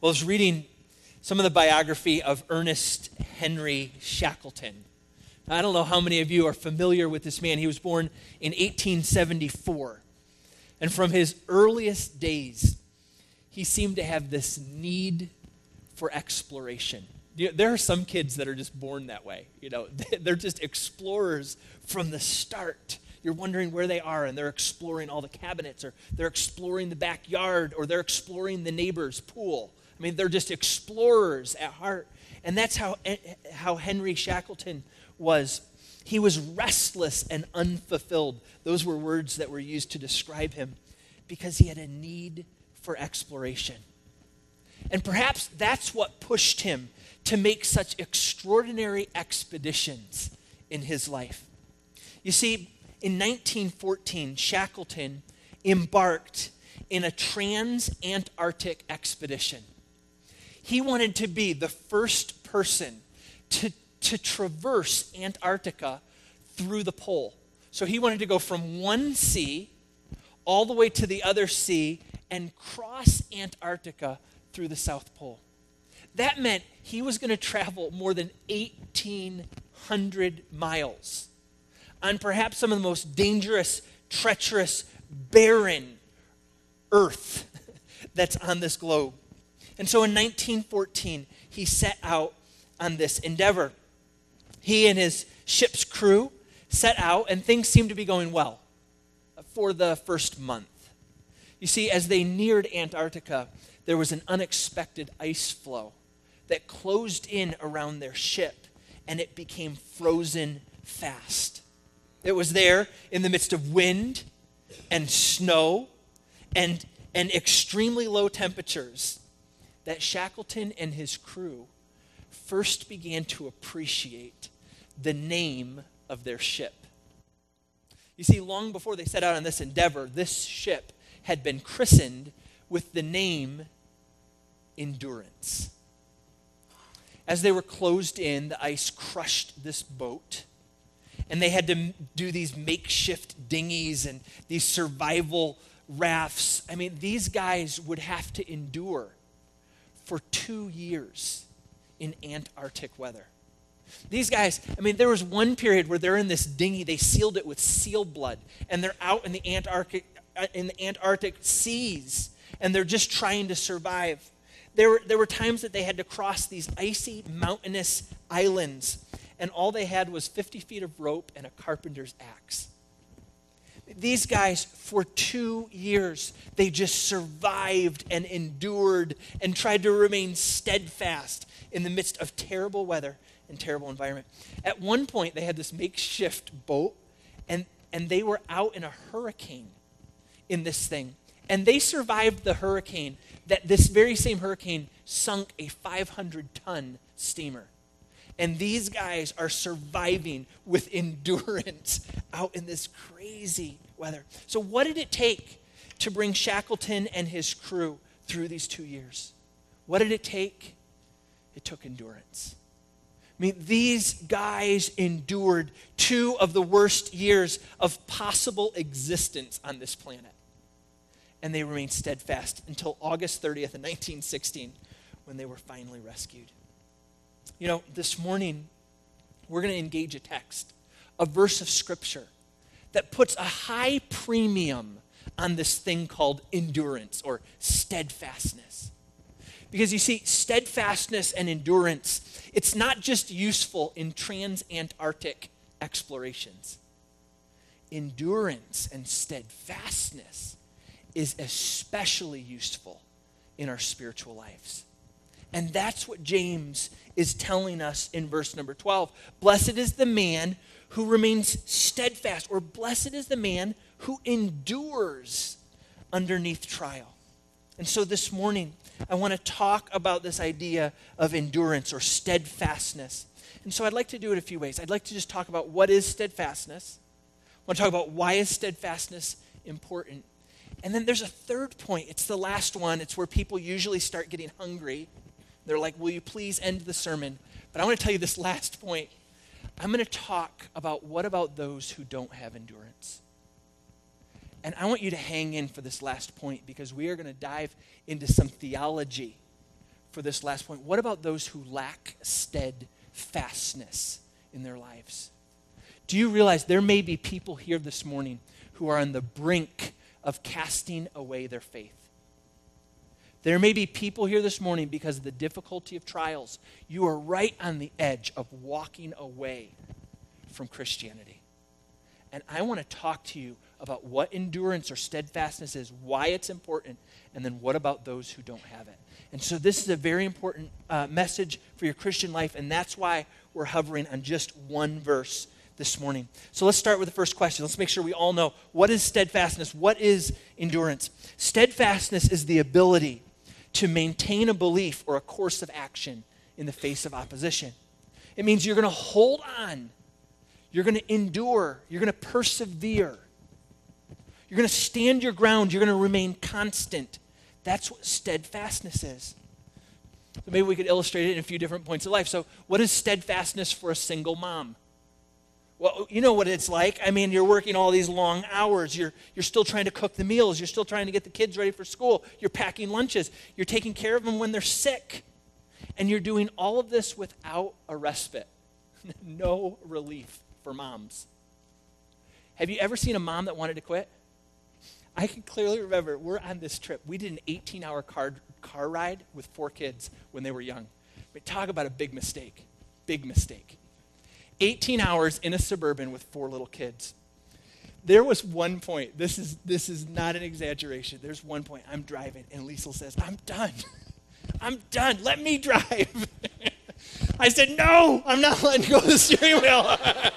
Well, I was reading some of the biography of Ernest Henry Shackleton. Now, I don't know how many of you are familiar with this man. He was born in 1874. And from his earliest days, he seemed to have this need for exploration. There are some kids that are just born that way. They're just explorers from the start. You're wondering where they are, and they're exploring all the cabinets, or they're exploring the backyard, or they're exploring the neighbor's pool. I mean, they're just explorers at heart. And that's how Henry Shackleton was. He was restless and unfulfilled. Those were words that were used to describe him, because he had a need for exploration. And perhaps that's what pushed him to make such extraordinary expeditions in his life. You see, in 1914, Shackleton embarked in a trans-Antarctic expedition. He wanted to be the first person to traverse Antarctica through the pole. So he wanted to go from one sea all the way to the other sea and cross Antarctica through the South Pole. That meant he was going to travel more than 1,800 miles on perhaps some of the most dangerous, treacherous, barren earth that's on this globe. And so in 1914, he set out on this endeavor. He and his ship's crew set out, and things seemed to be going well for the first month. You see, as they neared Antarctica, there was an unexpected ice flow that closed in around their ship, and it became frozen fast. It was there in the midst of wind and snow and extremely low temperatures that Shackleton and his crew first began to appreciate the name of their ship. You see, long before they set out on this endeavor, this ship had been christened with the name Endurance. As they were closed in, the ice crushed this boat, and they had to do these makeshift dinghies and these survival rafts. I mean, these guys would have to endure for 2 years in Antarctic weather. These guys, I mean, there was one period where they're in this dinghy, they sealed it with seal blood, and they're out in the Antarctic seas, and they're just trying to survive. There were times that they had to cross these icy, mountainous islands, and all they had was 50 feet of rope and a carpenter's axe. These guys, for 2 years, they just survived and endured and tried to remain steadfast in the midst of terrible weather and terrible environment. At one point, they had this makeshift boat, and they were out in a hurricane in this thing. And they survived the hurricane. That this very same hurricane sunk a 500-ton steamer. And these guys are surviving with endurance out in this crazy weather. So what did it take to bring Shackleton and his crew through these 2 years? What did it take? It took endurance. I mean, these guys endured 2 of the worst years of possible existence on this planet. And they remained steadfast until August 30th of 1916, when they were finally rescued. You know, this morning, we're going to engage a text, a verse of Scripture, that puts a high premium on this thing called endurance or steadfastness. Because you see, steadfastness and endurance, it's not just useful in trans-Antarctic explorations. Endurance and steadfastness is especially useful in our spiritual lives. And that's what James is telling us in verse number 12. Blessed is the man who remains steadfast, or blessed is the man who endures underneath trial. And so this morning, I want to talk about this idea of endurance or steadfastness. And so I'd like to do it a few ways. I'd like to just talk about what is steadfastness. I want to talk about why is steadfastness important. And then there's a third point. It's the last one. It's where people usually start getting hungry. They're like, will you please end the sermon? But I want to tell you this last point. I'm going to talk about what about those who don't have endurance. And I want you to hang in for this last point, because we are going to dive into some theology for this last point. What about those who lack steadfastness in their lives? Do you realize there may be people here this morning who are on the brink of casting away their faith? There may be people here this morning because of the difficulty of trials. You are right on the edge of walking away from Christianity. And I want to talk to you about what endurance or steadfastness is, why it's important, and then what about those who don't have it. And so this is a very important message for your Christian life, and that's why we're hovering on just one verse this morning. So let's start with the first question. Let's make sure we all know, what is steadfastness? What is endurance? Steadfastness is the ability to maintain a belief or a course of action in the face of opposition. It means you're going to hold on. You're going to endure. You're going to persevere. You're going to stand your ground. You're going to remain constant. That's what steadfastness is. So maybe we could illustrate it in a few different points of life. So what is steadfastness for a single mom? Well, you know what it's like. I mean, you're working all these long hours. You're still trying to cook the meals. You're still trying to get the kids ready for school. You're packing lunches. You're taking care of them when they're sick. And you're doing all of this without a respite. No relief for moms. Have you ever seen a mom that wanted to quit? I can clearly remember, we're on this trip. We did an 18-hour car ride with 4 kids when they were young. But talk about a big mistake. Big mistake. 18 hours in a Suburban with 4 little kids. There was one point, this is not an exaggeration. There's one point, I'm driving, and Liesl says, I'm done. I'm done. Let me drive. I said, no, I'm not letting go of the steering wheel.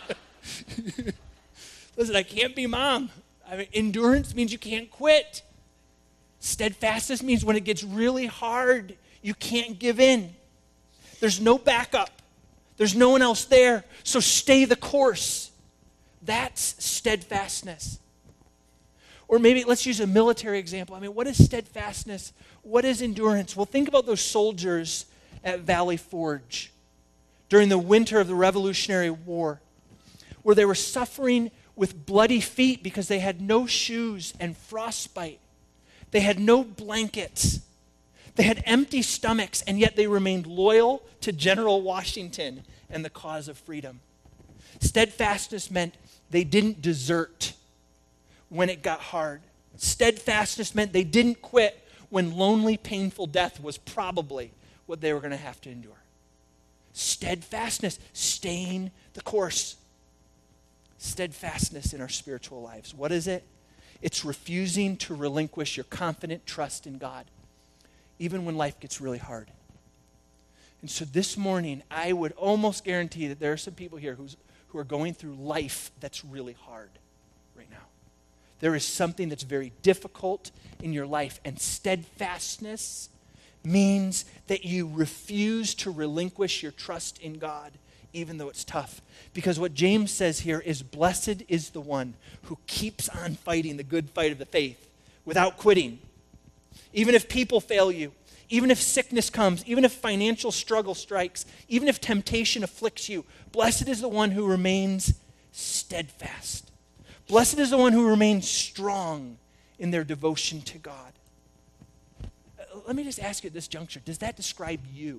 Listen, I can't be mom. I mean, endurance means you can't quit. Steadfastness means when it gets really hard, you can't give in. There's no backup. There's no one else there, so stay the course. That's steadfastness. Or maybe let's use a military example. I mean, what is steadfastness? What is endurance? Well, think about those soldiers at Valley Forge during the winter of the Revolutionary War, where they were suffering with bloody feet because they had no shoes and frostbite. They had no blankets. They had empty stomachs, and yet they remained loyal to General Washington and the cause of freedom. Steadfastness meant they didn't desert when it got hard. Steadfastness meant they didn't quit when lonely, painful death was probably what they were going to have to endure. Steadfastness, staying the course. Steadfastness in our spiritual lives. What is it? It's refusing to relinquish your confident trust in God, even when life gets really hard. And so this morning, I would almost guarantee that there are some people here who are going through life that's really hard right now. There is something that's very difficult in your life, and steadfastness means that you refuse to relinquish your trust in God, even though it's tough. Because what James says here is, blessed is the one who keeps on fighting the good fight of the faith without quitting. Even if people fail you, even if sickness comes, even if financial struggle strikes, even if temptation afflicts you, blessed is the one who remains steadfast. Blessed is the one who remains strong in their devotion to God. Let me just ask you at this juncture, does that describe you?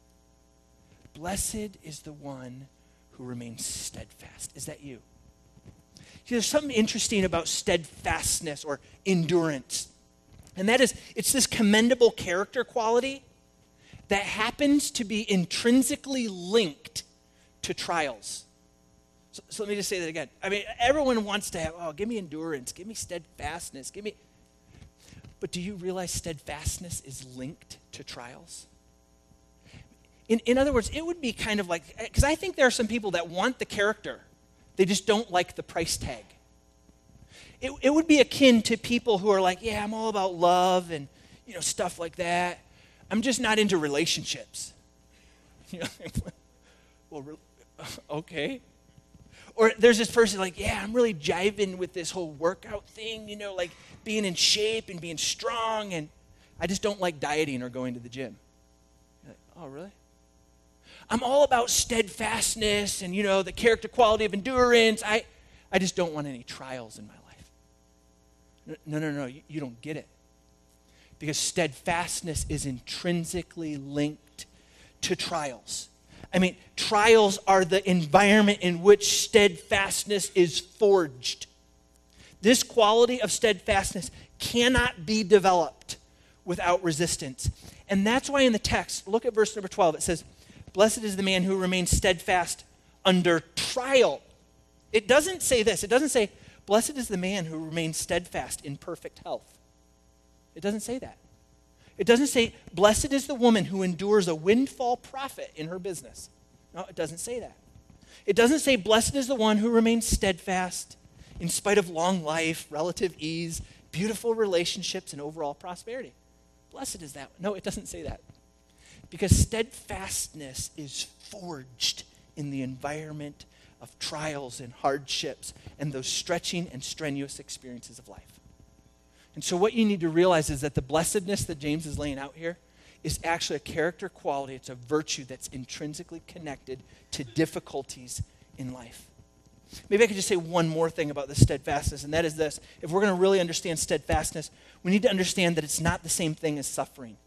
Blessed is the one who remains steadfast. Is that you? See, there's something interesting about steadfastness or endurance. And that is, it's this commendable character quality that happens to be intrinsically linked to trials. So let me just say that again. I mean, everyone wants to have, give me endurance, give me steadfastness, But do you realize steadfastness is linked to trials? In other words, it would be kind of like, because I think there are some people that want the character, they just don't like the price tag. It would be akin to people who are like, yeah, I'm all about love and stuff like that. I'm just not into relationships. Well, okay. Or there's this person like, yeah, I'm really jiving with this whole workout thing, like being in shape and being strong, and I just don't like dieting or going to the gym. You're like, oh, really? I'm all about steadfastness and, the character quality of endurance. I just don't want any trials in my life. No, you don't get it. Because steadfastness is intrinsically linked to trials. I mean, trials are the environment in which steadfastness is forged. This quality of steadfastness cannot be developed without resistance. And that's why in the text, look at verse number 12. It says, "Blessed is the man who remains steadfast under trial." It doesn't say this. It doesn't say, "Blessed is the man who remains steadfast in perfect health." It doesn't say that. It doesn't say, "Blessed is the woman who endures a windfall profit in her business." No, it doesn't say that. It doesn't say, "Blessed is the one who remains steadfast in spite of long life, relative ease, beautiful relationships, and overall prosperity." Blessed is that. No, it doesn't say that. Because steadfastness is forged in the environment of trials and hardships and those stretching and strenuous experiences of life. And so what you need to realize is that the blessedness that James is laying out here is actually a character quality. It's a virtue that's intrinsically connected to difficulties in life. Maybe I could just say one more thing about this steadfastness, and that is this. If we're going to really understand steadfastness, we need to understand that it's not the same thing as suffering.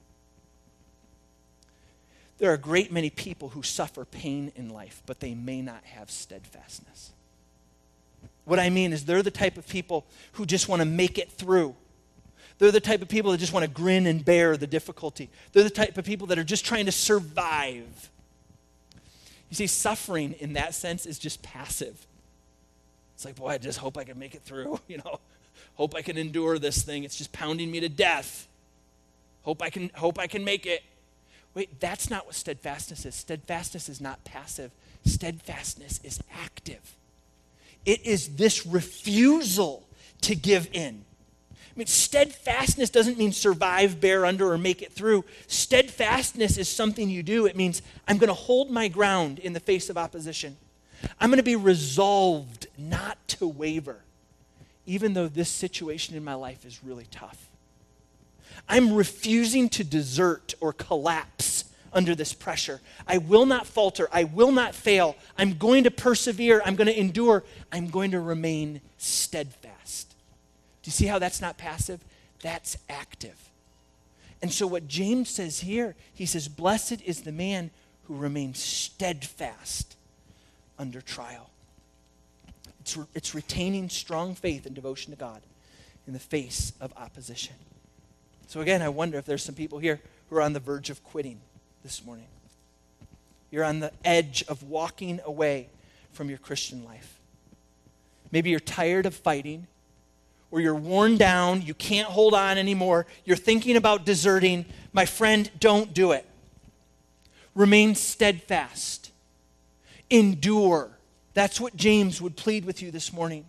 There are a great many people who suffer pain in life, but they may not have steadfastness. What I mean is they're the type of people who just want to make it through. They're the type of people that just want to grin and bear the difficulty. They're the type of people that are just trying to survive. You see, suffering in that sense is just passive. It's like, boy, I just hope I can make it through, Hope I can endure this thing. It's just pounding me to death. Hope I can make it. Wait, that's not what steadfastness is. Steadfastness is not passive. Steadfastness is active. It is this refusal to give in. I mean, steadfastness doesn't mean survive, bear under, or make it through. Steadfastness is something you do. It means I'm going to hold my ground in the face of opposition. I'm going to be resolved not to waver, even though this situation in my life is really tough. I'm refusing to desert or collapse under this pressure. I will not falter. I will not fail. I'm going to persevere. I'm going to endure. I'm going to remain steadfast. Do you see how that's not passive? That's active. And so what James says here, he says, "Blessed is the man who remains steadfast under trial." It's retaining strong faith and devotion to God in the face of opposition. So again, I wonder if there's some people here who are on the verge of quitting this morning. You're on the edge of walking away from your Christian life. Maybe you're tired of fighting, or you're worn down, you can't hold on anymore, you're thinking about deserting. My friend, don't do it. Remain steadfast. Endure. That's what James would plead with you this morning.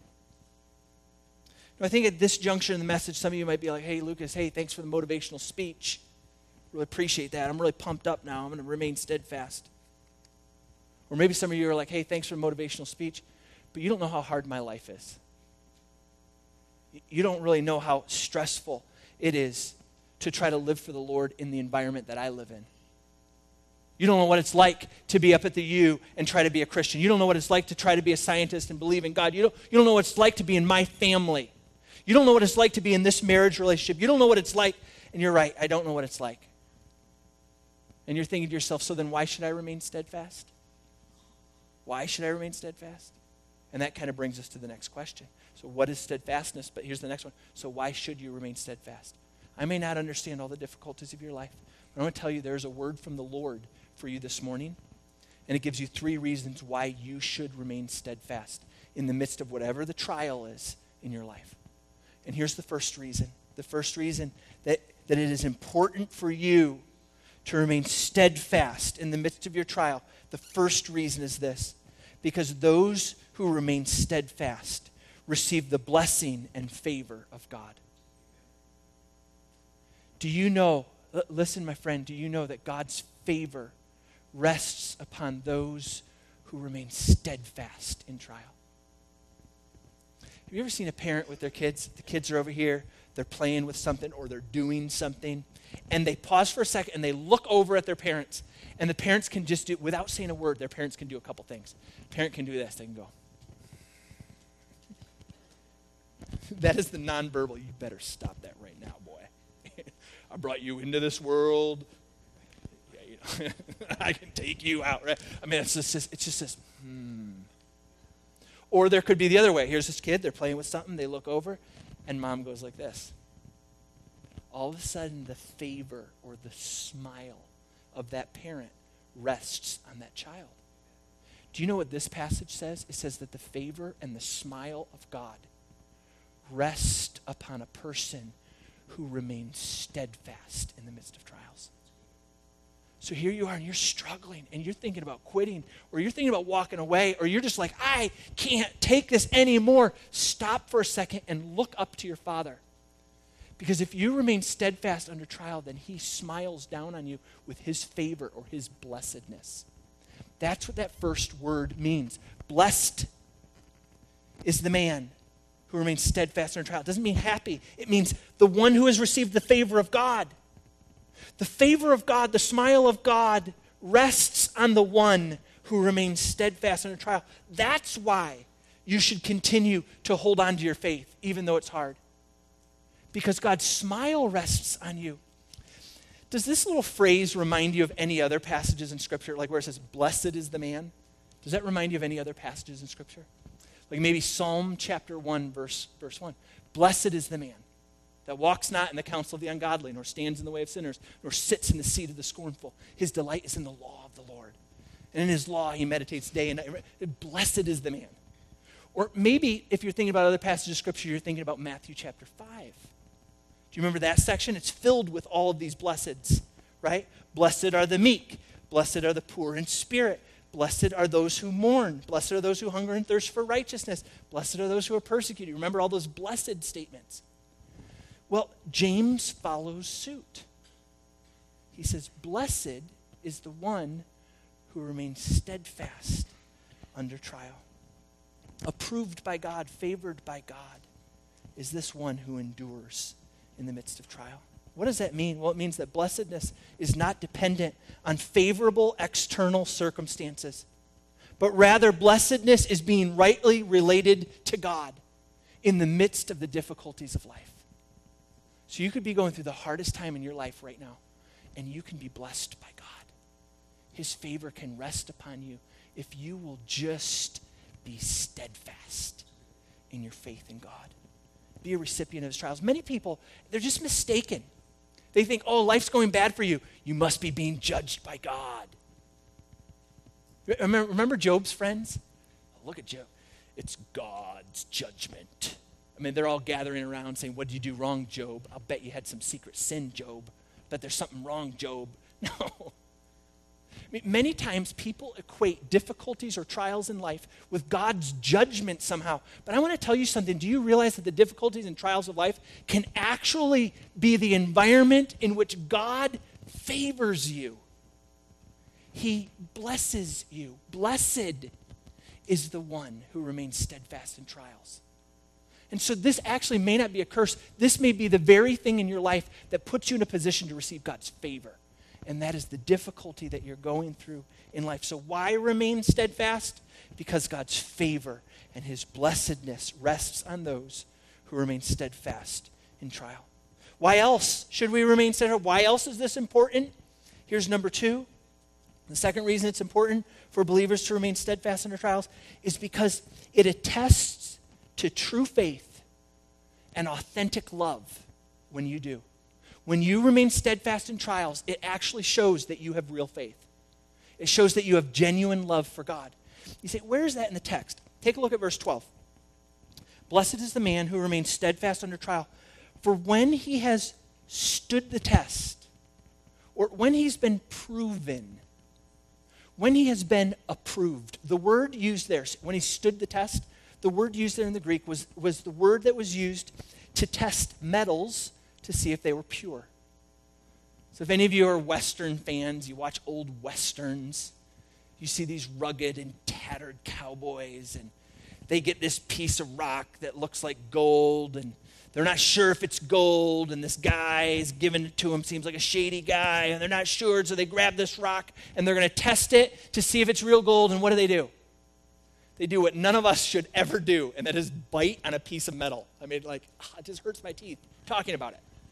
I think at this juncture in the message, some of you might be like, "Hey, Lucas, thanks for the motivational speech. Really appreciate that. I'm really pumped up now. I'm going to remain steadfast." Or maybe some of you are like, "Hey, thanks for the motivational speech, but you don't know how hard my life is. You don't really know how stressful it is to try to live for the Lord in the environment that I live in. You don't know what it's like to be up at the U and try to be a Christian. You don't know what it's like to try to be a scientist and believe in God. You don't know what it's like to be in my family. You don't know what it's like to be in this marriage relationship. You don't know what it's like." And you're right, I don't know what it's like. And you're thinking to yourself, so then why should I remain steadfast? Why should I remain steadfast? And that kind of brings us to the next question. So what is steadfastness? But here's the next one. So why should you remain steadfast? I may not understand all the difficulties of your life, but I'm going to tell you there's a word from the Lord for you this morning, and it gives you 3 reasons why you should remain steadfast in the midst of whatever the trial is in your life. And here's the first reason. The first reason that it is important for you to remain steadfast in the midst of your trial. The first reason is this: because those who remain steadfast receive the blessing and favor of God. Do you know, listen, my friend, do you know that God's favor rests upon those who remain steadfast in trial? Have you ever seen a parent with their kids? The kids are over here, they're playing with something or they're doing something, and they pause for a second and they look over at their parents, and the parents can just do, without saying a word, their parents can do a couple things. Parent can do this, they can go. That is the nonverbal, you better stop that right now, boy. I brought you into this world. Yeah, I can take you out, right? I mean, it's just this, Or there could be the other way. Here's this kid, they're playing with something, they look over, and mom goes like this. All of a sudden, the favor or the smile of that parent rests on that child. Do you know what this passage says? It says that the favor and the smile of God rest upon a person who remains steadfast in the midst of trials. So here you are, and you're struggling, and you're thinking about quitting, or you're thinking about walking away, or you're just like, I can't take this anymore. Stop for a second and look up to your Father. Because if you remain steadfast under trial, then he smiles down on you with his favor or his blessedness. That's what that first word means. Blessed is the man who remains steadfast under trial. It doesn't mean happy. It means the one who has received the favor of God. The favor of God, the smile of God, rests on the one who remains steadfast under trial. That's why you should continue to hold on to your faith, even though it's hard. Because God's smile rests on you. Does this little phrase remind you of any other passages in Scripture, like where it says, blessed is the man? Does that remind you of any other passages in Scripture? Like maybe Psalm chapter 1, verse 1. Blessed is the man that walks not in the counsel of the ungodly, nor stands in the way of sinners, nor sits in the seat of the scornful. His delight is in the law of the Lord. And in his law he meditates day and night. Blessed is the man. Or maybe if you're thinking about other passages of Scripture, you're thinking about Matthew chapter 5. Do you remember that section? It's filled with all of these blesseds, right? Blessed are the meek. Blessed are the poor in spirit. Blessed are those who mourn. Blessed are those who hunger and thirst for righteousness. Blessed are those who are persecuted. Remember all those blessed statements. Well, James follows suit. He says, blessed is the one who remains steadfast under trial. Approved by God, favored by God, is this one who endures in the midst of trial. What does that mean? Well, it means that blessedness is not dependent on favorable external circumstances, but rather blessedness is being rightly related to God in the midst of the difficulties of life. So you could be going through the hardest time in your life right now, and you can be blessed by God. His favor can rest upon you if you will just be steadfast in your faith in God. Be a recipient of his trials. Many people, they're just mistaken. They think, oh, life's going bad for you. You must be being judged by God. Remember Job's friends? Oh, look at Job. It's God's judgment. I mean, they're all gathering around saying, what did you do wrong, Job? I'll bet you had some secret sin, Job. Bet there's something wrong, Job. No. I mean, many times people equate difficulties or trials in life with God's judgment somehow. But I want to tell you something. Do you realize that the difficulties and trials of life can actually be the environment in which God favors you? He blesses you. Blessed is the one who remains steadfast in trials. And so this actually may not be a curse. This may be the very thing in your life that puts you in a position to receive God's favor. And that is the difficulty that you're going through in life. So why remain steadfast? Because God's favor and his blessedness rests on those who remain steadfast in trial. Why else should we remain steadfast? Why else is this important? Here's number 2. The second reason it's important for believers to remain steadfast under trials is because it attests to true faith and authentic love when you do. When you remain steadfast in trials, it actually shows that you have real faith. It shows that you have genuine love for God. You say, where is that in the text? Take a look at verse 12. Blessed is the man who remains steadfast under trial, for when he has stood the test, or when he's been proven, when he has been approved. The word used there, when he stood the test, the word used there in the Greek was the word that was used to test metals to see if they were pure. So if any of you are Western fans, you watch old Westerns, you see these rugged and tattered cowboys, and they get this piece of rock that looks like gold, and they're not sure if it's gold, and this guy is giving it to them, seems like a shady guy, and they're not sure, so they grab this rock, and they're going to test it to see if it's real gold, and what do? They do what none of us should ever do, and that is bite on a piece of metal. I mean, it just hurts my teeth talking about it.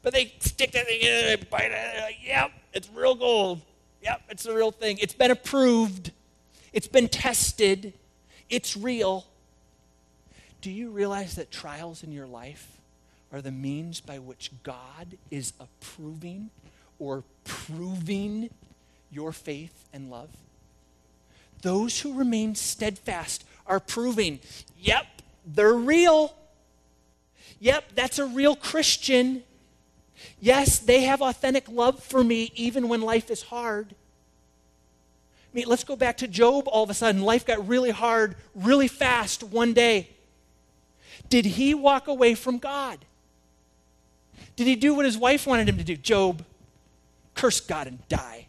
But they stick that thing in and they bite it, and they're like, yep, it's real gold. Yep, it's the real thing. It's been approved. It's been tested. It's real. Do you realize that trials in your life are the means by which God is approving or proving your faith and love? Those who remain steadfast are proving, yep, they're real. Yep, that's a real Christian. Yes, they have authentic love for me even when life is hard. I mean, let's go back to Job. All of a sudden, life got really hard, really fast one day. Did he walk away from God? Did he do what his wife wanted him to do? Job, curse God and die.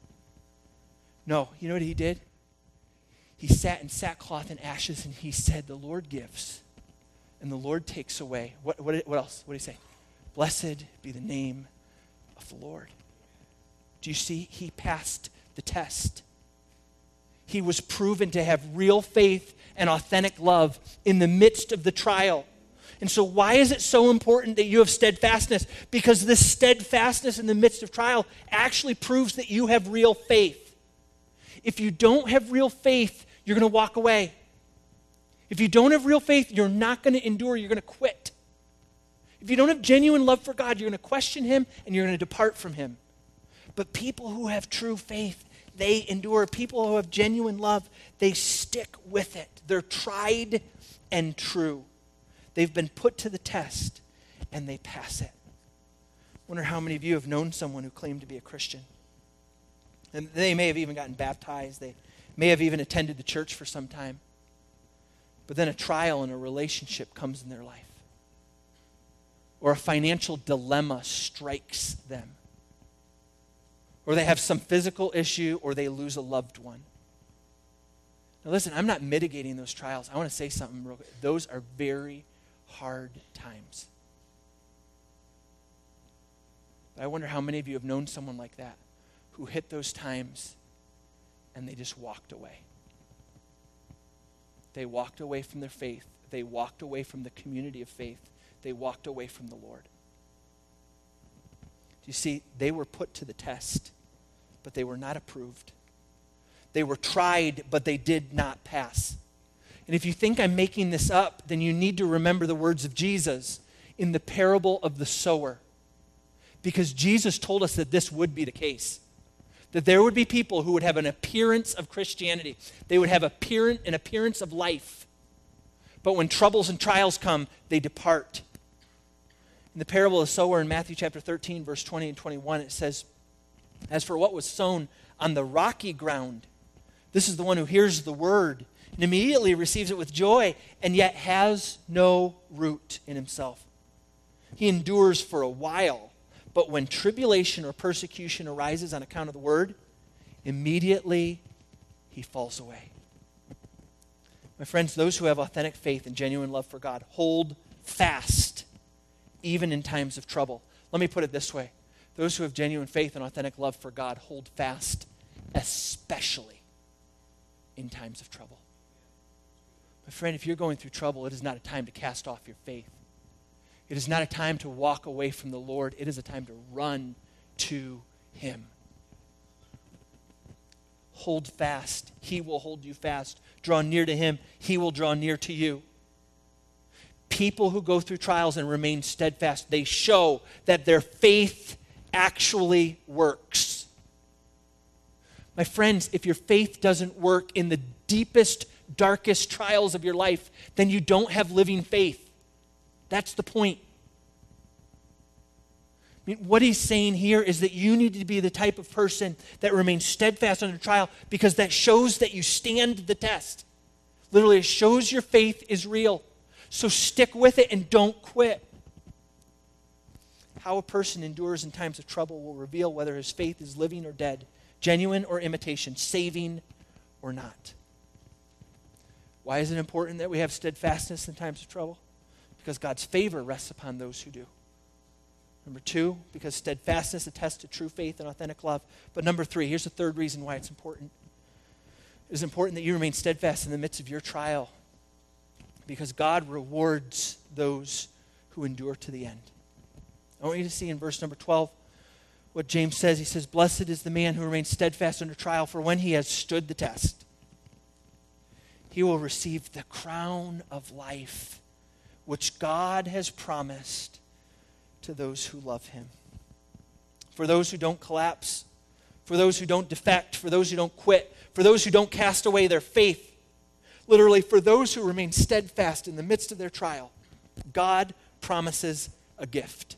No, you know what he did? He sat in sackcloth and ashes and he said, the Lord gives and the Lord takes away. What else? What did he say? Blessed be the name of the Lord. Do you see? He passed the test. He was proven to have real faith and authentic love in the midst of the trial. And so why is it so important that you have steadfastness? Because this steadfastness in the midst of trial actually proves that you have real faith. If you don't have real faith, you're going to walk away. If you don't have real faith, you're not going to endure. You're going to quit. If you don't have genuine love for God, you're going to question him and you're going to depart from him. But people who have true faith, they endure. People who have genuine love, they stick with it. They're tried and true. They've been put to the test and they pass it. I wonder how many of you have known someone who claimed to be a Christian. And they may have even gotten baptized. They may have even attended the church for some time. But then a trial in a relationship comes in their life. Or a financial dilemma strikes them. Or they have some physical issue, or they lose a loved one. Now listen, I'm not mitigating those trials. I want to say something real quick. Those are very hard times. But I wonder how many of you have known someone like that who hit those times and they just walked away. They walked away from their faith. They walked away from the community of faith. They walked away from the Lord. Do you see, they were put to the test, but they were not approved. They were tried, but they did not pass. And if you think I'm making this up, then you need to remember the words of Jesus in the parable of the sower. Because Jesus told us that this would be the case. That there would be people who would have an appearance of Christianity. They would have an appearance of life. But when troubles and trials come, they depart. In the parable of the sower in Matthew chapter 13, verse 20 and 21, it says, as for what was sown on the rocky ground, this is the one who hears the word and immediately receives it with joy and yet has no root in himself. He endures for a while, but when tribulation or persecution arises on account of the word, immediately he falls away. My friends, those who have authentic faith and genuine love for God hold fast even in times of trouble. Let me put it this way. Those who have genuine faith and authentic love for God hold fast, especially in times of trouble. My friend, if you're going through trouble, it is not a time to cast off your faith. It is not a time to walk away from the Lord. It is a time to run to him. Hold fast. He will hold you fast. Draw near to him. He will draw near to you. People who go through trials and remain steadfast, they show that their faith actually works. My friends, if your faith doesn't work in the deepest, darkest trials of your life, then you don't have living faith. That's the point. I mean, what he's saying here is that you need to be the type of person that remains steadfast under trial because that shows that you stand the test. Literally, it shows your faith is real. So stick with it and don't quit. How a person endures in times of trouble will reveal whether his faith is living or dead, genuine or imitation, saving or not. Why is it important that we have steadfastness in times of trouble? Because God's favor rests upon those who do. Number 2, because steadfastness attests to true faith and authentic love. But number 3, here's the third reason why it's important. It is important that you remain steadfast in the midst of your trial because God rewards those who endure to the end. I want you to see in verse number 12 what James says. He says, "Blessed is the man who remains steadfast under trial, for when he has stood the test, he will receive the crown of life, which God has promised to those who love him." For those who don't collapse, for those who don't defect, for those who don't quit, for those who don't cast away their faith, literally for those who remain steadfast in the midst of their trial, God promises a gift.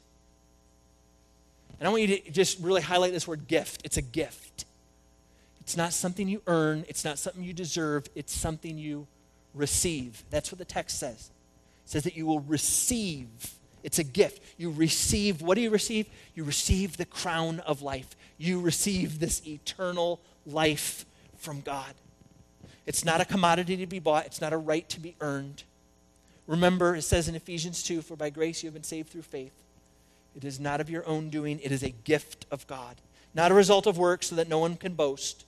And I want you to just really highlight this word gift. It's a gift. It's not something you earn. It's not something you deserve. It's something you receive. That's what the text says. It says that you will receive. It's a gift. You receive. What do you receive? You receive the crown of life. You receive this eternal life from God. It's not a commodity to be bought. It's not a right to be earned. Remember, it says in Ephesians 2, "For by grace you have been saved through faith. It is not of your own doing. It is a gift of God, not a result of works, so that no one can boast.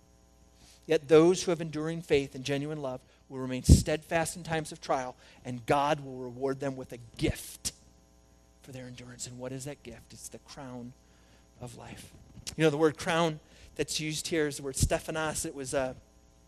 Yet those who have enduring faith and genuine love will remain steadfast in times of trial, and God will reward them with a gift for their endurance." And what is that gift? It's the crown of life. You know, the word crown that's used here is the word Stephanos. It was a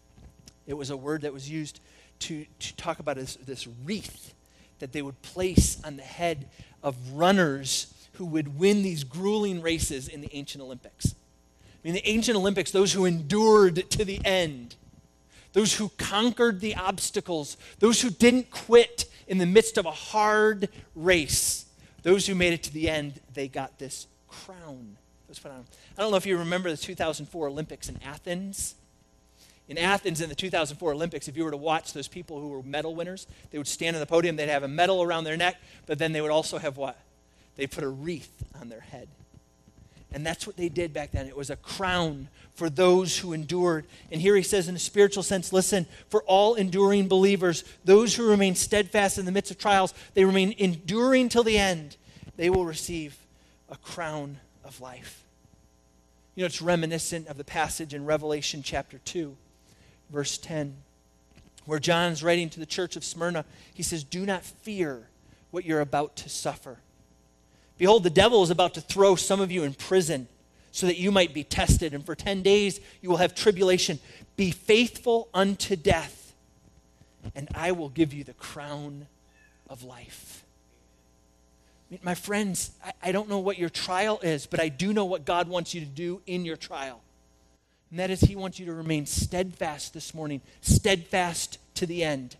word that was used to talk about this wreath that they would place on the head of runners who would win these grueling races in the ancient Olympics. I mean, the ancient Olympics, those who endured to the end, those who conquered the obstacles, those who didn't quit in the midst of a hard race, those who made it to the end, they got this crown that was put on them. I don't know if you remember the 2004 Olympics in Athens. In Athens, in the 2004 Olympics, if you were to watch those people who were medal winners, they would stand on the podium, they'd have a medal around their neck, but then they would also have what? They put a wreath on their head. And that's what they did back then. It was a crown for those who endured. And here he says in a spiritual sense, listen, for all enduring believers, those who remain steadfast in the midst of trials, they remain enduring till the end, they will receive a crown of life. You know, it's reminiscent of the passage in Revelation chapter 2. Verse 10, where John's writing to the church of Smyrna, he says, "Do not fear what you're about to suffer. Behold, the devil is about to throw some of you in prison so that you might be tested, and for 10 days you will have tribulation. Be faithful unto death, and I will give you the crown of life." I mean, my friends, I don't know what your trial is, but I do know what God wants you to do in your trial. And that is, he wants you to remain steadfast this morning, steadfast to the end,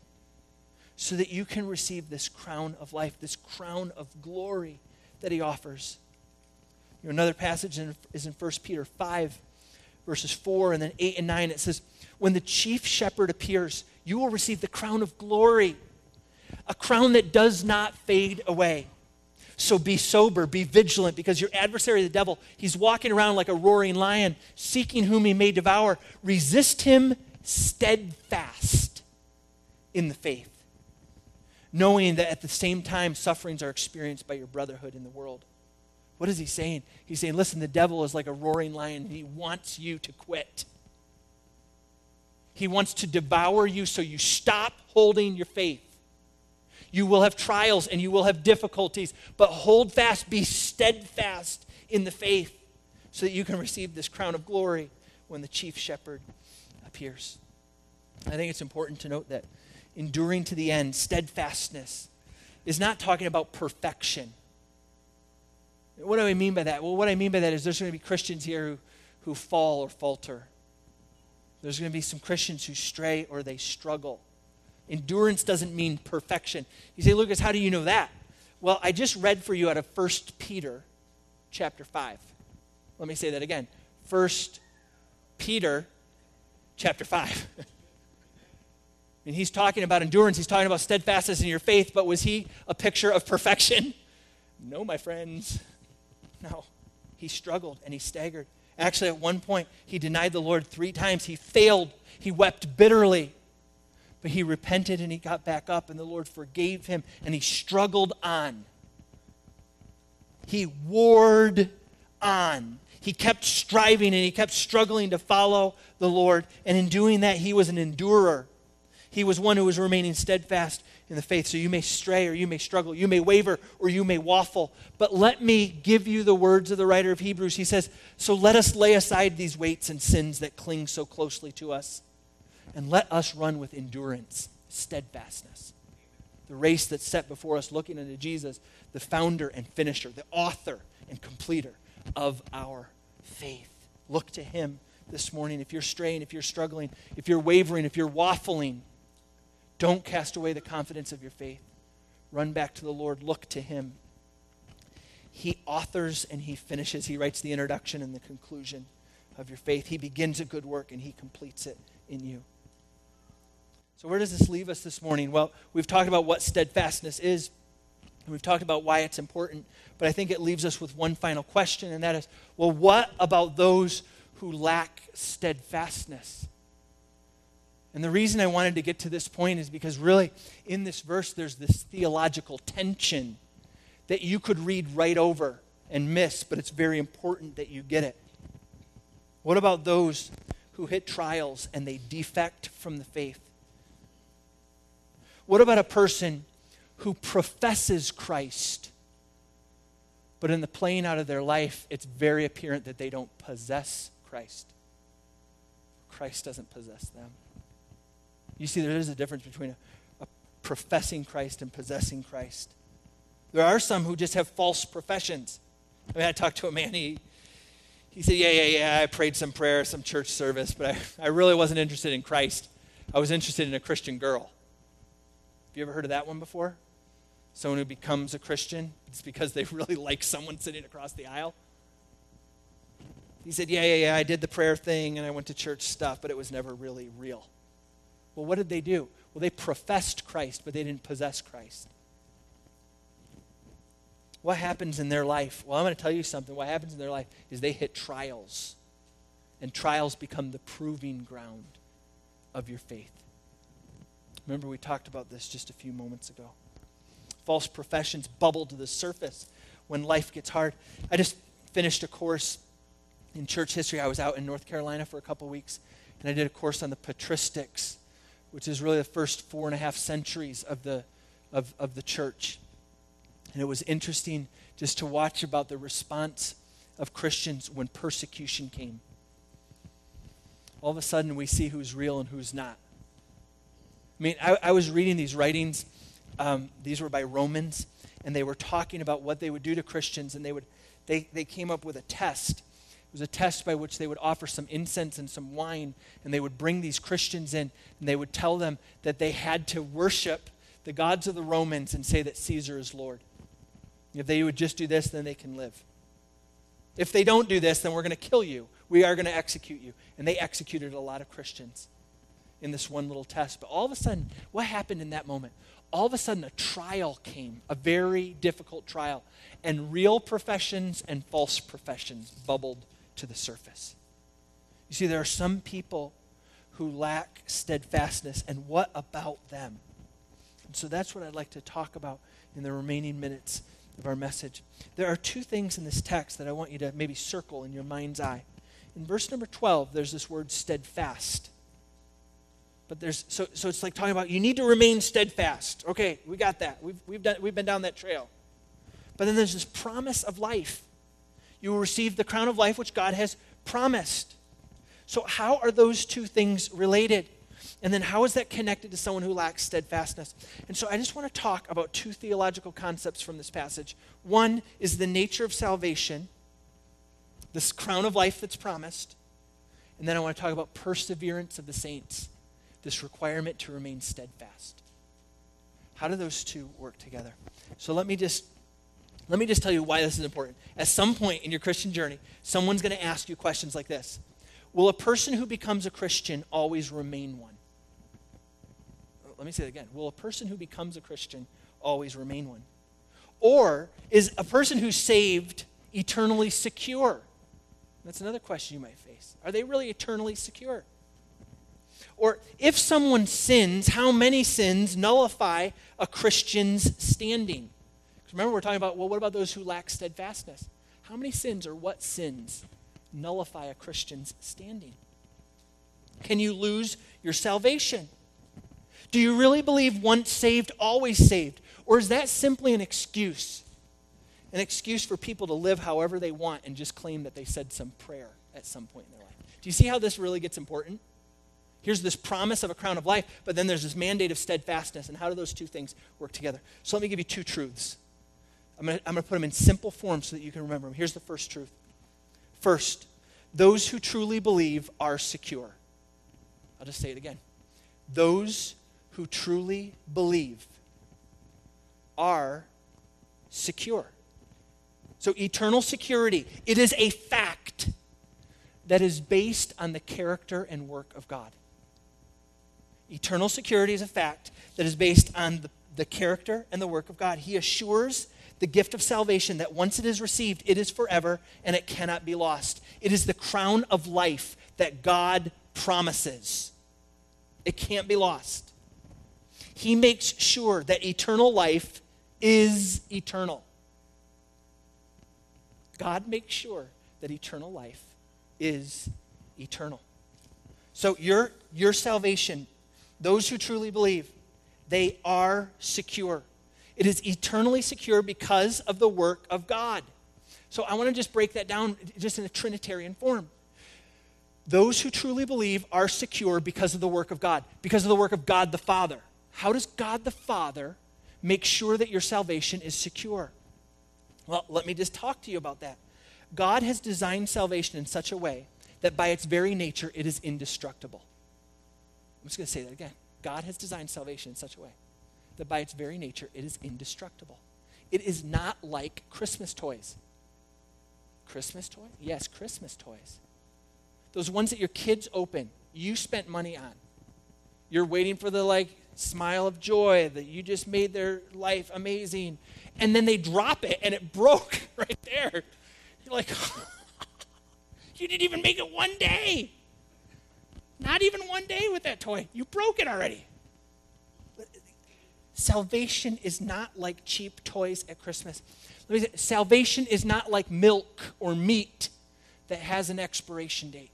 so that you can receive this crown of life, this crown of glory that he offers. You know, another passage is in 1 Peter 5, verses 4 and then 8 and 9. It says, "When the chief shepherd appears, you will receive the crown of glory, a crown that does not fade away. So be sober, be vigilant, because your adversary, the devil, he's walking around like a roaring lion, seeking whom he may devour. Resist him steadfast in the faith, knowing that at the same time sufferings are experienced by your brotherhood in the world." What is he saying? He's saying, listen, the devil is like a roaring lion, and he wants you to quit. He wants to devour you so you stop holding your faith. You will have trials and you will have difficulties, but hold fast, be steadfast in the faith so that you can receive this crown of glory when the chief shepherd appears. I think it's important to note that enduring to the end, steadfastness, is not talking about perfection. What do I mean by that? Well, what I mean by that is there's going to be Christians here who fall or falter. There's going to be some Christians who stray or they struggle. Endurance doesn't mean perfection. You say, Lucas, how do you know that? Well, I just read for you out of 1 Peter chapter 5. Let me say that again. 1 Peter chapter 5. I mean, he's talking about endurance. He's talking about steadfastness in your faith, but was he a picture of perfection? No, my friends. No. He struggled and he staggered. Actually, at one point, he denied the Lord 3 times. He failed. He wept bitterly. But he repented and he got back up, and the Lord forgave him, and he struggled on. He warred on. He kept striving and he kept struggling to follow the Lord. And in doing that, he was an endurer. He was one who was remaining steadfast in the faith. So you may stray or you may struggle, you may waver or you may waffle. But let me give you the words of the writer of Hebrews. He says, so let us lay aside these weights and sins that cling so closely to us, and let us run with endurance, steadfastness, the race that's set before us, looking unto Jesus, the founder and finisher, the author and completer of our faith. Look to him this morning. If you're straying, if you're struggling, if you're wavering, if you're waffling, don't cast away the confidence of your faith. Run back to the Lord. Look to him. He authors and he finishes. He writes the introduction and the conclusion of your faith. He begins a good work and he completes it in you. So where does this leave us this morning? Well, we've talked about what steadfastness is, and we've talked about why it's important, but I think it leaves us with one final question, and that is, well, what about those who lack steadfastness? And the reason I wanted to get to this point is because really in this verse there's this theological tension that you could read right over and miss, but it's very important that you get it. What about those who hit trials and they defect from the faith? What about a person who professes Christ, but in the playing out of their life, it's very apparent that they don't possess Christ? Christ doesn't possess them. You see, there is a difference between a professing Christ and possessing Christ. There are some who just have false professions. I mean, I talked to a man, he said, yeah, I prayed some prayer, some church service, but I really wasn't interested in Christ. I was interested in a Christian girl. Have you ever heard of that one before? Someone who becomes a Christian, it's because they really like someone sitting across the aisle. He said, yeah, I did the prayer thing and I went to church stuff, but it was never really real. Well, what did they do? Well, they professed Christ, but they didn't possess Christ. What happens in their life? Well, I'm going to tell you something. What happens in their life is they hit trials, and trials become the proving ground of your faith. Remember, we talked about this just a few moments ago. False professions bubble to the surface when life gets hard. I just finished a course in church history. I was out in North Carolina for a couple weeks, and I did a course on the patristics, which is really the first 4.5 centuries of the church. And it was interesting just to watch about the response of Christians when persecution came. All of a sudden, we see who's real and who's not. I mean, I was reading these writings. These were by Romans, and they were talking about what they would do to Christians, and they came up with a test. It was a test by which they would offer some incense and some wine, and they would bring these Christians in, and they would tell them that they had to worship the gods of the Romans and say that Caesar is Lord. If they would just do this, then they can live. If they don't do this, then we're going to kill you. We are going to execute you. And they executed a lot of Christians in this one little test. But all of a sudden, what happened in that moment? All of a sudden, a trial came, a very difficult trial. And real professions and false professions bubbled to the surface. You see, there are some people who lack steadfastness, and what about them? And so that's what I'd like to talk about in the remaining minutes of our message. There are two things in this text that I want you to maybe circle in your mind's eye. In verse number 12, there's this word steadfast. But so it's like talking about you need to remain steadfast. Okay, we got that. We've been down that trail. But then there's this promise of life. You will receive the crown of life which God has promised. So how are those two things related? And then how is that connected to someone who lacks steadfastness? And so I just want to talk about two theological concepts from this passage. One is the nature of salvation, this crown of life that's promised. And then I want to talk about perseverance of the saints, this requirement to remain steadfast. How do those two work together? So let me just tell you why this is important. At some point in your Christian journey, someone's going to ask you questions like this. Will a person who becomes a Christian always remain one? Let me say it again. Will a person who becomes a Christian always remain one? Or is a person who's saved eternally secure? That's another question you might face. Are they really eternally secure? Or if someone sins, how many sins nullify a Christian's standing? Because remember, we're talking about, well, what about those who lack steadfastness? How many sins or what sins nullify a Christian's standing? Can you lose your salvation? Do you really believe once saved, always saved? Or is that simply an excuse? An excuse for people to live however they want and just claim that they said some prayer at some point in their life. Do you see how this really gets important? Here's this promise of a crown of life, but then there's this mandate of steadfastness. And how do those two things work together? So let me give you two truths. I'm going to put them in simple form so that you can remember them. Here's the first truth. First, those who truly believe are secure. I'll just say it again. Those who truly believe are secure. So eternal security, it is a fact that is based on the character and work of God. Eternal security is a fact that is based on the character and the work of God. He assures the gift of salvation that once it is received, it is forever and it cannot be lost. It is the crown of life that God promises. It can't be lost. He makes sure that eternal life is eternal. God makes sure that eternal life is eternal. So your salvation, those who truly believe, they are secure. It is eternally secure because of the work of God. So I want to just break that down just in a Trinitarian form. Those who truly believe are secure because of the work of God, because of the work of God the Father. How does God the Father make sure that your salvation is secure? Well, let me just talk to you about that. God has designed salvation in such a way that by its very nature, it is indestructible. I'm just going to say that again. God has designed salvation in such a way that by its very nature, it is indestructible. It is not like Christmas toys. Christmas toys? Yes, Christmas toys. Those ones that your kids open, you spent money on. You're waiting for the smile of joy that you just made their life amazing. And then they drop it and it broke right there. You're like, you didn't even make it one day. Not even one day with that toy. You broke it already. Salvation is not like cheap toys at Christmas. Let me say, salvation is not like milk or meat that has an expiration date.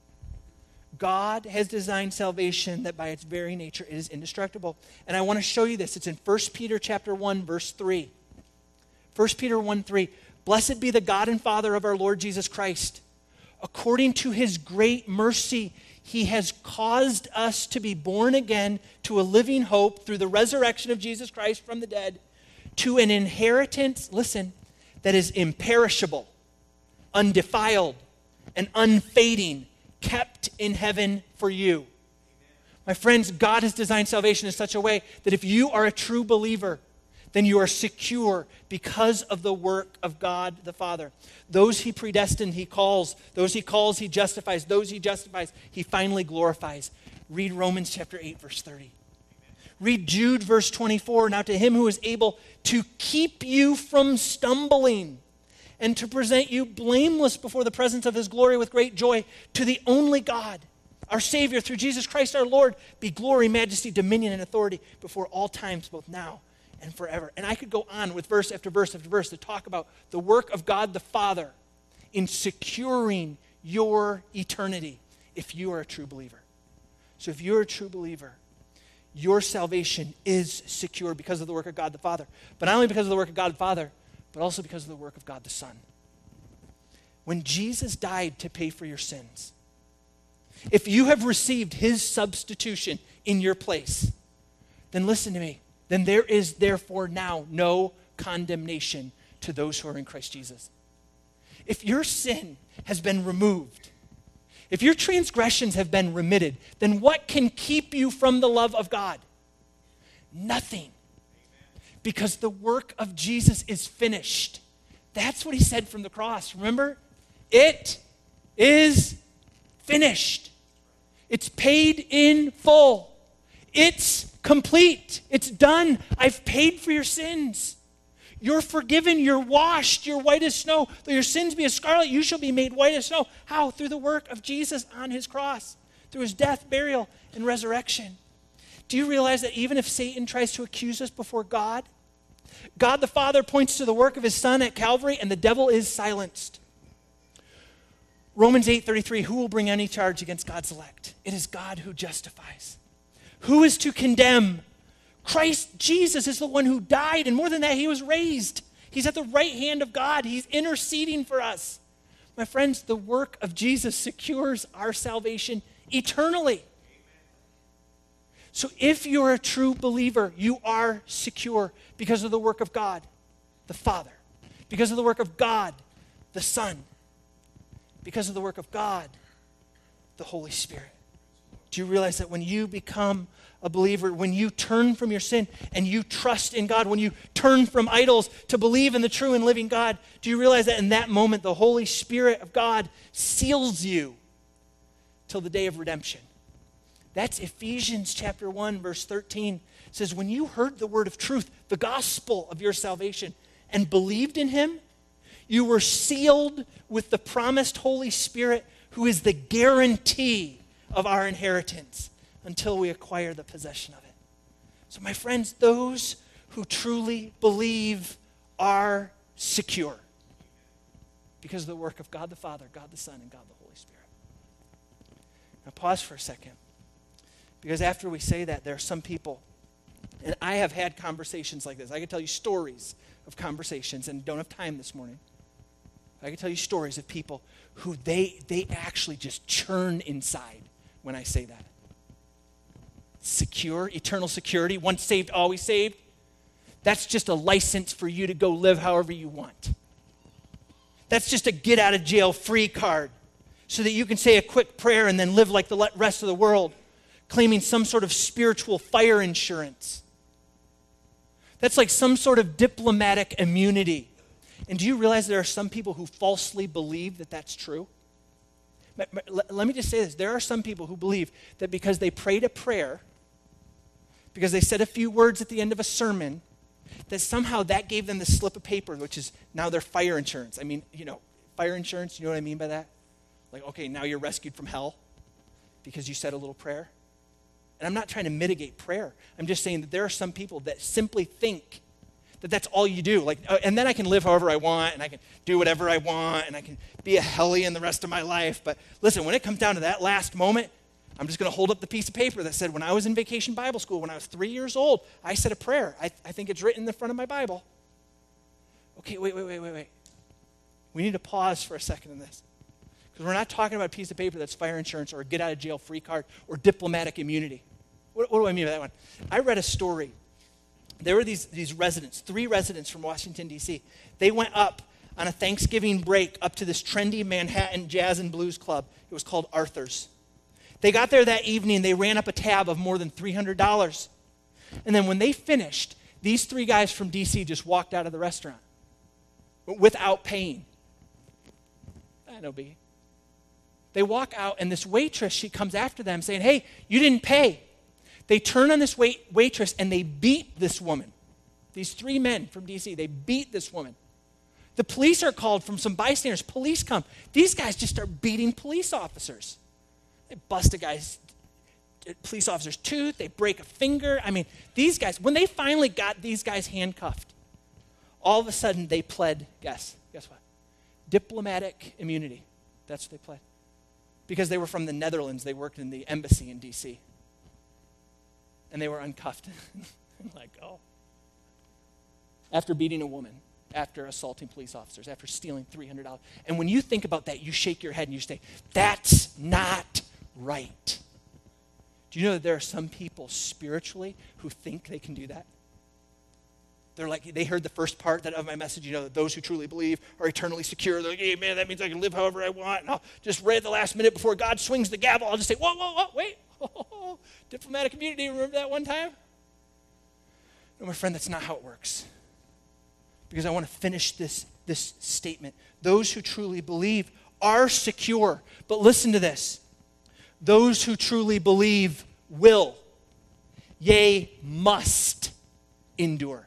God has designed salvation that by its very nature it is indestructible. And I want to show you this. It's in 1 Peter chapter 1, verse 3. 1 Peter 1:3. Blessed be the God and Father of our Lord Jesus Christ. According to his great mercy, he has caused us to be born again to a living hope through the resurrection of Jesus Christ from the dead, to an inheritance, listen, that is imperishable, undefiled, and unfading, kept in heaven for you. My friends, God has designed salvation in such a way that if you are a true believer, then you are secure because of the work of God the Father. Those he predestined, he calls. Those he calls, he justifies. Those he justifies, he finally glorifies. Read Romans chapter 8, verse 30. Read Jude, verse 24. Now to him who is able to keep you from stumbling and to present you blameless before the presence of his glory with great joy, to the only God, our Savior, through Jesus Christ our Lord, be glory, majesty, dominion, and authority before all times, both now and forever. And I could go on with verse after verse after verse to talk about the work of God the Father in securing your eternity if you are a true believer. So if you're a true believer, your salvation is secure because of the work of God the Father. But not only because of the work of God the Father, but also because of the work of God the Son. When Jesus died to pay for your sins, if you have received his substitution in your place, then listen to me. Then there is therefore now no condemnation to those who are in Christ Jesus. If your sin has been removed, if your transgressions have been remitted, then what can keep you from the love of God? Nothing. Because the work of Jesus is finished. That's what he said from the cross. Remember? It is finished. It's paid in full. It's complete. It's done. I've paid for your sins. You're forgiven. You're washed. You're white as snow. Though your sins be as scarlet, you shall be made white as snow. How? Through the work of Jesus on his cross. Through his death, burial, and resurrection. Do you realize that even if Satan tries to accuse us before God, God the Father points to the work of his Son at Calvary, and the devil is silenced? Romans 8:33, who will bring any charge against God's elect? It is God who justifies. Who is to condemn? Christ Jesus is the one who died, and more than that, he was raised. He's at the right hand of God. He's interceding for us. My friends, the work of Jesus secures our salvation eternally. So if you're a true believer, you are secure because of the work of God, the Father, because of the work of God, the Son, because of the work of God, the Holy Spirit. Do you realize that when you become a believer, when you turn from your sin and you trust in God, when you turn from idols to believe in the true and living God, do you realize that in that moment the Holy Spirit of God seals you till the day of redemption? That's Ephesians chapter 1, verse 13. It says, when you heard the word of truth, the gospel of your salvation, and believed in him, you were sealed with the promised Holy Spirit, who is the guarantee of our inheritance until we acquire the possession of it. So my friends, those who truly believe are secure because of the work of God the Father, God the Son, and God the Holy Spirit. Now pause for a second, because after we say that, there are some people, and I have had conversations like this. I can tell you stories of conversations, and don't have time this morning. I can tell you stories of people who they actually just churn inside when I say that. Secure, eternal security, once saved, always saved. That's just a license for you to go live however you want. That's just a get out of jail free card so that you can say a quick prayer and then live like the rest of the world, claiming some sort of spiritual fire insurance. That's like some sort of diplomatic immunity. And do you realize there are some people who falsely believe that that's true? Let me just say this. There are some people who believe that because they prayed a prayer, because they said a few words at the end of a sermon, that somehow that gave them the slip of paper, which is now their fire insurance. I mean, fire insurance, you know what I mean by that? Like, okay, now you're rescued from hell because you said a little prayer. And I'm not trying to mitigate prayer. I'm just saying that there are some people that simply think that that's all you do. Like, and then I can live however I want, and I can do whatever I want, and I can be a hellion the rest of my life. But listen, when it comes down to that last moment, I'm just going to hold up the piece of paper that said, when I was in Vacation Bible School, when I was 3 years old, I said a prayer. I think it's written in the front of my Bible. Okay, wait. We need to pause for a second in this. Because we're not talking about a piece of paper that's fire insurance or a get-out-of-jail-free card or diplomatic immunity. What do I mean by that one? I read a story. There were these residents, 3 residents from Washington, D.C. They went up on a Thanksgiving break up to this trendy Manhattan jazz and blues club. It was called Arthur's. They got there that evening, they ran up a tab of more than $300. And then when they finished, these 3 guys from D.C. just walked out of the restaurant without paying. No biggie. They walk out, and this waitress, she comes after them saying, hey, you didn't pay. They turn on this waitress, and they beat this woman. These 3 men from D.C., they beat this woman. The police are called from some bystanders. Police come. These guys just start beating police officers. They bust a police officer's tooth. They break a finger. I mean, these guys, when they finally got these guys handcuffed, all of a sudden they pled, guess what? Diplomatic immunity. That's what they pled. Because they were from the Netherlands. They worked in the embassy in D.C. And they were uncuffed and let go. After beating a woman, after assaulting police officers, after stealing $300. And when you think about that, you shake your head and you say, that's not right. Do you know that there are some people spiritually who think they can do that? They're like, they heard the first part of my message, that those who truly believe are eternally secure. They're like, hey, man, that means I can live however I want. And I'll just right at the last minute before God swings the gavel, I'll just say, whoa, wait. Diplomatic immunity, remember that one time? No, my friend, that's not how it works. Because I want to finish this statement. Those who truly believe are secure. But listen to this. Those who truly believe will, yea, must endure.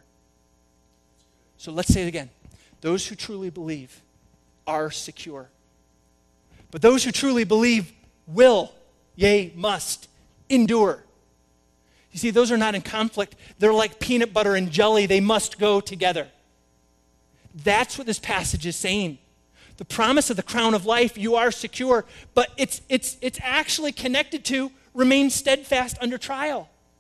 So let's say it again. Those who truly believe are secure. But those who truly believe will, yea, must endure. You see, those are not in conflict. They're like peanut butter and jelly. They must go together. That's what this passage is saying. The promise of the crown of life, you are secure, but it's actually connected to remain steadfast under trial.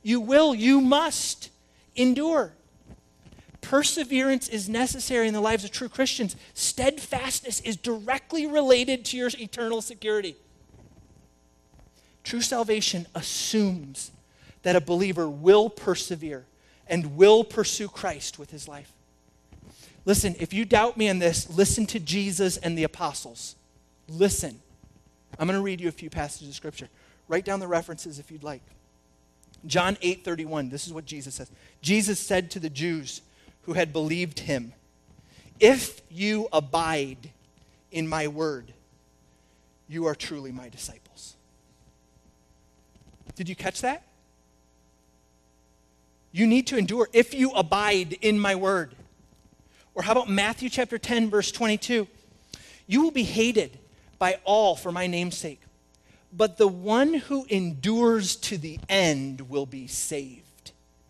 You must endure. Perseverance is necessary in the lives of true Christians. Steadfastness is directly related to your eternal security. True salvation assumes that a believer will persevere and will pursue Christ with his life. Listen, if you doubt me on this, listen to Jesus and the apostles. Listen. I'm going to read you a few passages of Scripture. Write down the references if you'd like. John 8:31, this is what Jesus says. Jesus said to the Jews who had believed him, "If you abide in my word, you are truly my disciples." Did you catch that? You need to endure if you abide in my word. Or how about Matthew chapter 10, verse 22? "You will be hated by all for my name's sake, but the one who endures to the end will be saved."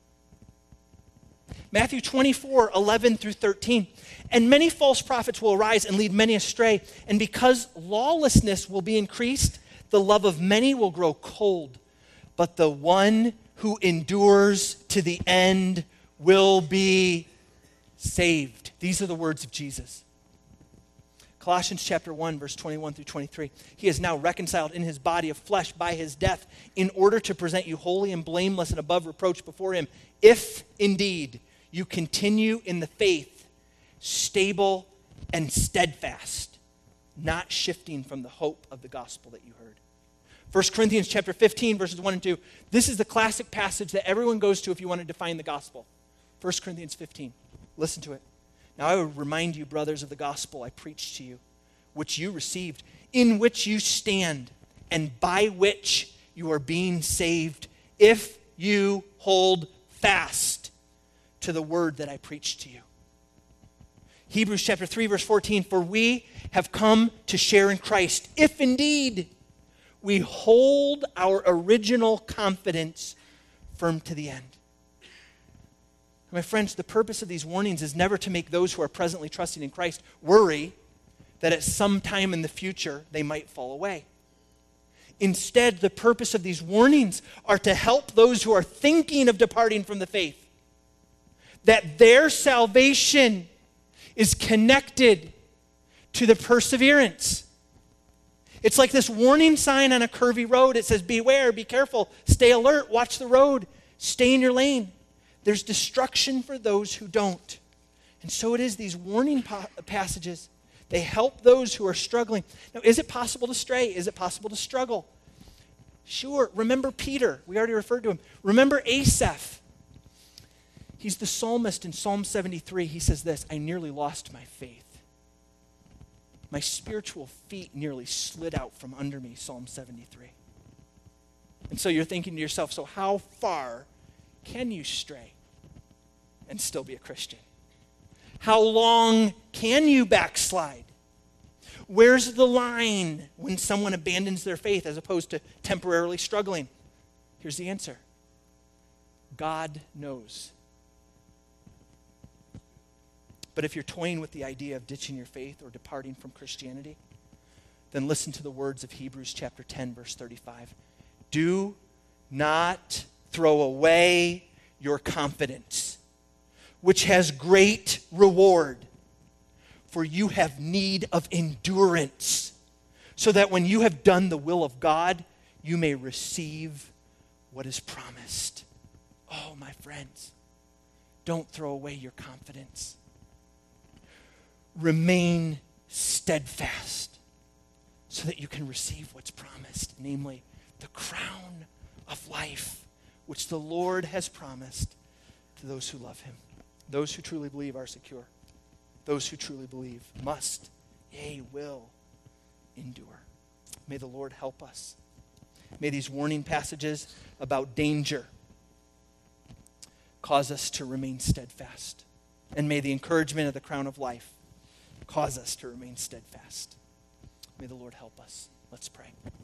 Matthew 24, 11 through 13. "And many false prophets will arise and lead many astray, and because lawlessness will be increased, the love of many will grow cold. But the one who endures to the end will be saved." These are the words of Jesus. Colossians chapter 1, verse 21 through 23. "He is now reconciled in his body of flesh by his death, in order to present you holy and blameless and above reproach before him, if indeed you continue in the faith, stable and steadfast, not shifting from the hope of the gospel that you heard." 1 Corinthians chapter 15, verses 1 and 2. This is the classic passage that everyone goes to if you want to define the gospel. 1 Corinthians 15. Listen to it. "Now I would remind you, brothers, of the gospel I preached to you, which you received, in which you stand, and by which you are being saved, if you hold fast to the word that I preached to you." Hebrews chapter 3, verse 14. "For we have come to share in Christ, if indeed we hold our original confidence firm to the end." My friends, the purpose of these warnings is never to make those who are presently trusting in Christ worry that at some time in the future they might fall away. Instead, the purpose of these warnings are to help those who are thinking of departing from the faith, that their salvation is connected to the perseverance. It's like this warning sign on a curvy road. It says, beware, be careful, stay alert, watch the road, stay in your lane. There's destruction for those who don't. And so it is, these warning passages, they help those who are struggling. Now, is it possible to stray? Is it possible to struggle? Sure. Remember Peter. We already referred to him. Remember Asaph. He's the psalmist in Psalm 73. He says this, "I nearly lost my faith. My spiritual feet nearly slid out from under me," Psalm 73. And so you're thinking to yourself, so how far can you stray and still be a Christian? How long can you backslide? Where's the line when someone abandons their faith as opposed to temporarily struggling? Here's the answer. God knows. But if you're toying with the idea of ditching your faith or departing from Christianity, then listen to the words of Hebrews chapter 10, verse 35. "Do not throw away your confidence, which has great reward, for you have need of endurance, so that when you have done the will of God, you may receive what is promised." Oh, my friends, don't throw away your confidence. Remain steadfast so that you can receive what's promised, namely the crown of life, which the Lord has promised to those who love him. Those who truly believe are secure. Those who truly believe must, yea, will endure. May the Lord help us. May these warning passages about danger cause us to remain steadfast. And may the encouragement of the crown of life cause us to remain steadfast. May the Lord help us. Let's pray.